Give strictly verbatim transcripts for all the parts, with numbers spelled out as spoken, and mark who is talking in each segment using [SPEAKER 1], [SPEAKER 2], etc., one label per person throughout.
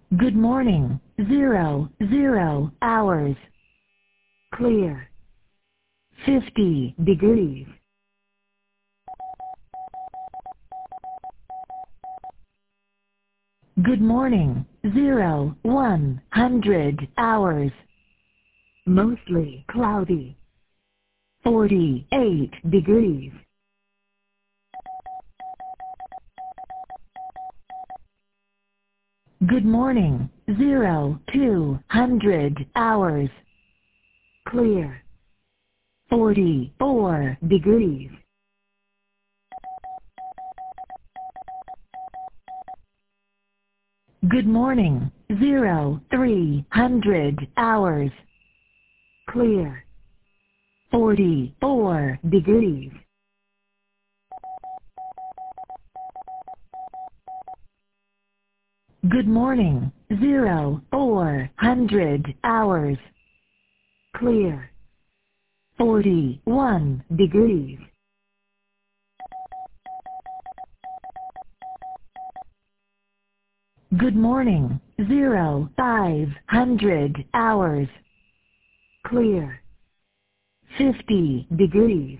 [SPEAKER 1] Good morning, zero, zero, hours. Clear. fifty degrees. Good morning, zero, one hundred, hours. Mostly cloudy. forty-eight degrees. Good morning, zero, two hundred, hours. Clear. forty-four degrees. Good morning, zero, three hundred, hours. Clear. forty-four degrees. Good morning, zero, four hundred, hours. Clear. forty-one degrees. Good morning, zero, five hundred, hours. Clear. fifty degrees.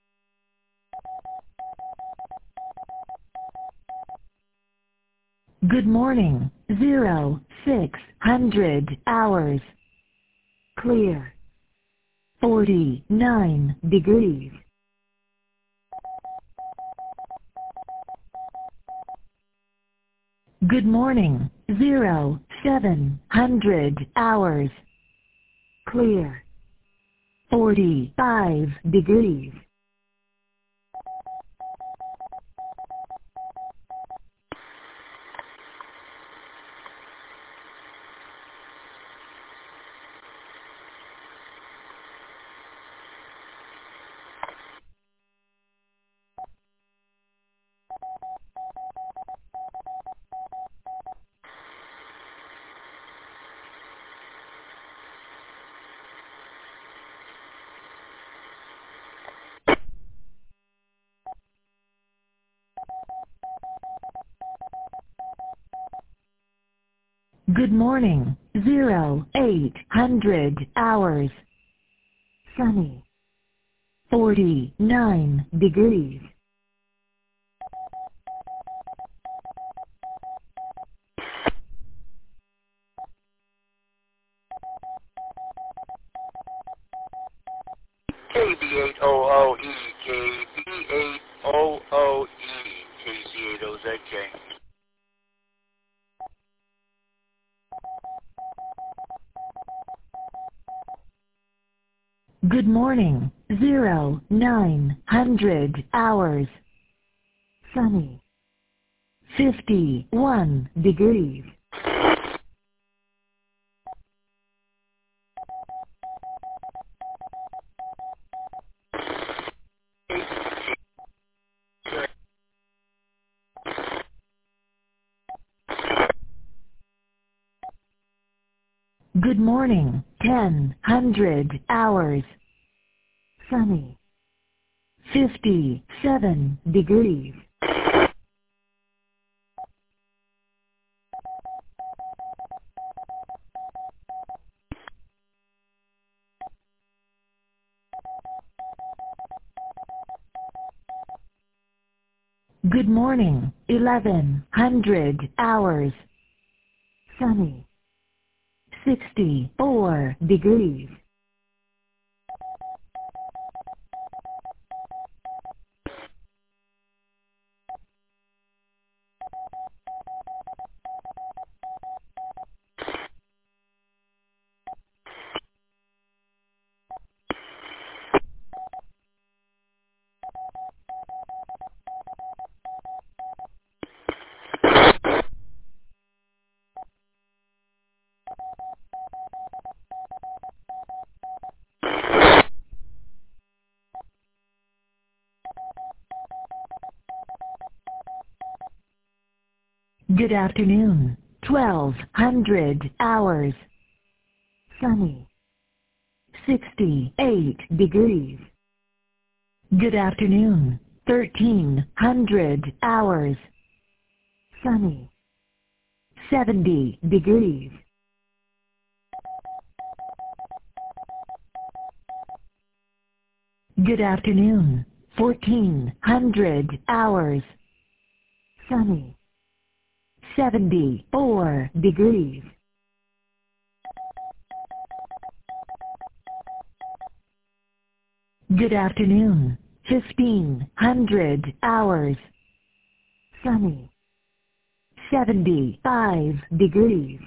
[SPEAKER 1] Good morning, zero, six hundred, hours. Clear. forty-nine degrees. Good morning, zero, seven hundred, hours. Clear. forty-five degrees. Good morning, zero, eight hundred, hours. Sunny. forty-nine degrees.
[SPEAKER 2] K B eight O O E, K B eight O O E, K C eight O Z K.
[SPEAKER 1] Good morning, zero, nine hundred, hours. Sunny. fifty-one degrees. Good morning, ten hundred, hours. Sunny. fifty-seven degrees. Good morning, eleven hundred, hours. Sunny. sixty-four degrees. Good afternoon, twelve hundred, hours. Sunny. sixty-eight degrees. Good afternoon, thirteen hundred, hours. Sunny. seventy degrees. Good afternoon, fourteen hundred hours. Sunny. seventy-four degrees. Good afternoon, fifteen hundred hours. Sunny. seventy-five degrees.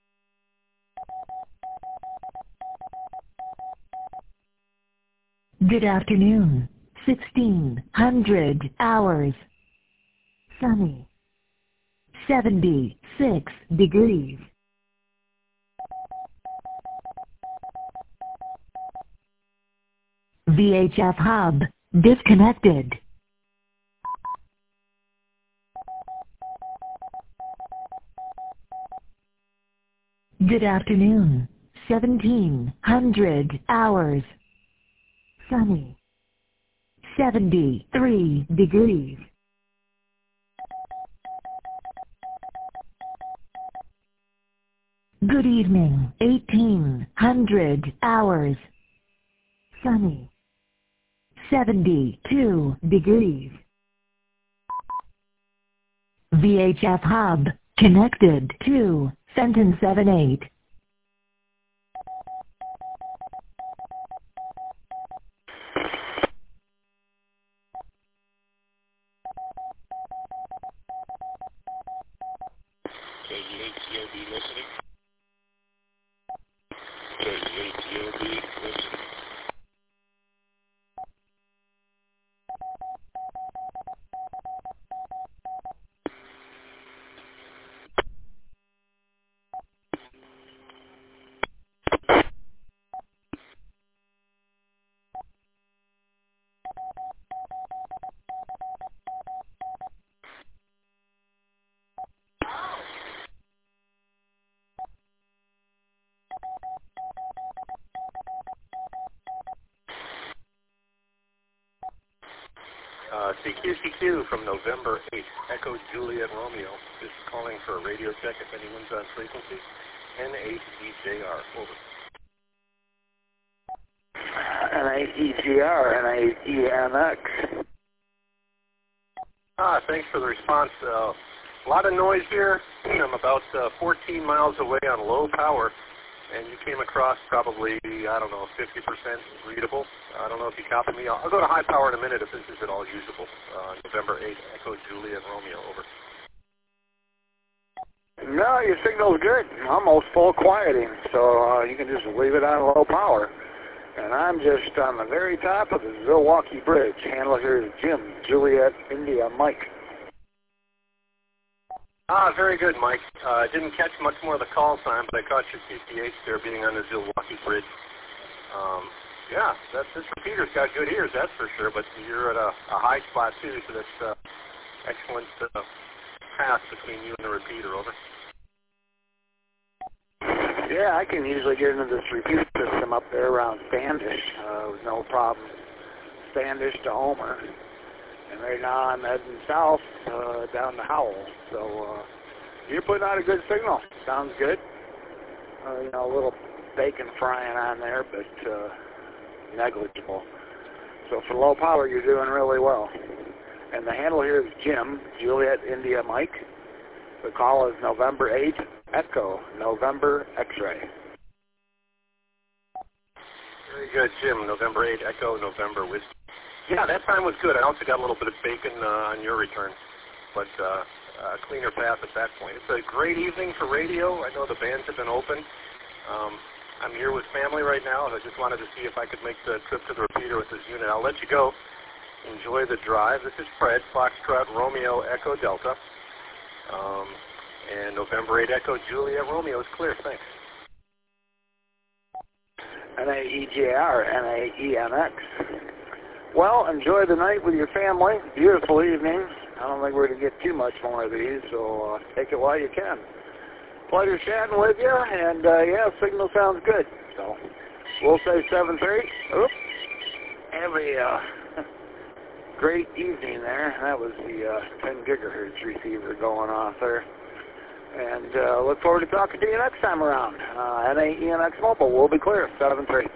[SPEAKER 1] Good afternoon, sixteen hundred hours. Sunny. seventy-six degrees. V H F hub disconnected. Good afternoon, seventeen hundred hours. Sunny. seventy-three degrees. Good evening, eighteen hundred hours. Sunny. seventy-two degrees. V H F hub connected to Fenton seven eight.
[SPEAKER 2] K G H C O B listening. K G H C O B listening. Uh, C Q C Q from November eighth, Echo Juliet Romeo. Just calling for a radio check if anyone's on frequency. N eight E J R, over.
[SPEAKER 3] N eight E G R, N eight E M X.
[SPEAKER 2] Ah, thanks for the response. Uh, a lot of noise here. I'm about uh, fourteen miles away on low power, and you came across probably, I don't know, fifty percent readable. I don't know if you copy me. I'll, I'll go to high power in a minute if this is at all usable. Uh, November eighth, Echo Juliet Romeo, over.
[SPEAKER 3] No, your signal's good. Almost full quieting, so uh, you can just leave it on low power. And I'm just on the very top of the Milwaukee Bridge. Handler here is Jim, Juliet, India, Mike.
[SPEAKER 2] Ah, very good, Mike. I uh, didn't catch much more of the call time, but I caught your C P H there being on the Milwaukee Bridge. Um, yeah, that's, this repeater's got good ears, that's for sure, but you're at a, a high spot, too, so that's uh, excellent uh, pass between you and the repeater, over.
[SPEAKER 3] Yeah, I can usually get into this repeater system up there around Standish uh, with no problem. Standish to Homer. And right now I'm heading south uh, down to Howell. So uh, you're putting out a good signal. Sounds good. Uh, you know, a little bacon frying on there, but uh, negligible. So for low power, you're doing really well. And the handle here is Jim, Juliet, India, Mike. The call is November eighth, Echo, November X-ray.
[SPEAKER 2] Very good, Jim. November eighth, Echo, November Whiskey. Yeah, that time was good. I also got a little bit of bacon uh, on your return, but uh, uh, cleaner path at that point. It's a great evening for radio. I know the bands have been open. Um, I'm here with family right now, and I just wanted to see if I could make the trip to the repeater with this unit. I'll let you go. Enjoy the drive. This is Fred, Foxtrot, Romeo, Echo, Delta. Um, and November eighth, Echo, Juliet, Romeo is clear. Thanks.
[SPEAKER 3] N A E G R, N A E M X. Well, enjoy the night with your family. Beautiful evening. I don't think we're going to get too much more of these, so uh, take it while you can. Pleasure chatting with you, and uh, yeah, signal sounds good. So we'll say seven thirty. Oops. Have a uh, great evening there. That was the uh, ten gigahertz receiver going off there. And uh, look forward to talking to you next time around. Uh, N A E N X Mobile, we'll be clear, seven three.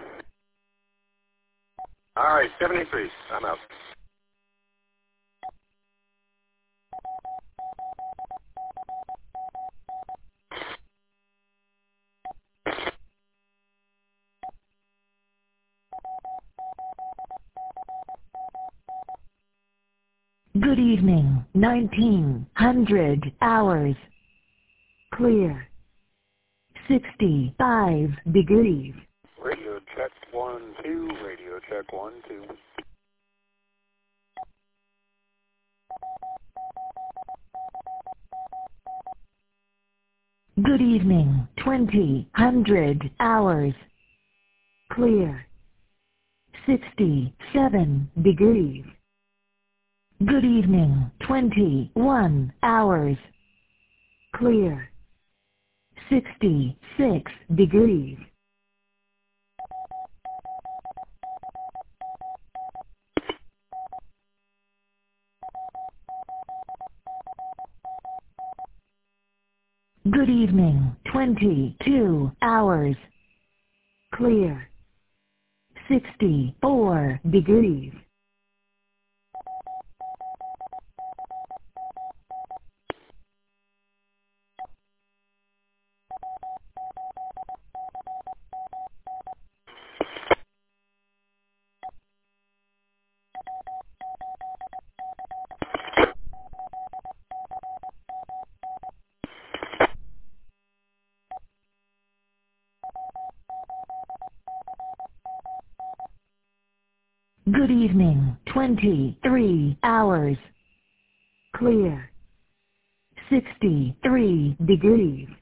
[SPEAKER 2] All right, seventy-three. I'm out.
[SPEAKER 1] Good evening, nineteen hundred hours. Clear. sixty-five degrees.
[SPEAKER 3] Radio check one, two, radio check one, two.
[SPEAKER 1] Good evening, twenty hundred hours. Clear. sixty-seven degrees. Good evening, twenty-one hours. Clear. sixty-six degrees. Good evening, twenty-two hours. Clear. sixty-four degrees. Good evening, twenty-three hours. Clear. sixty-three degrees.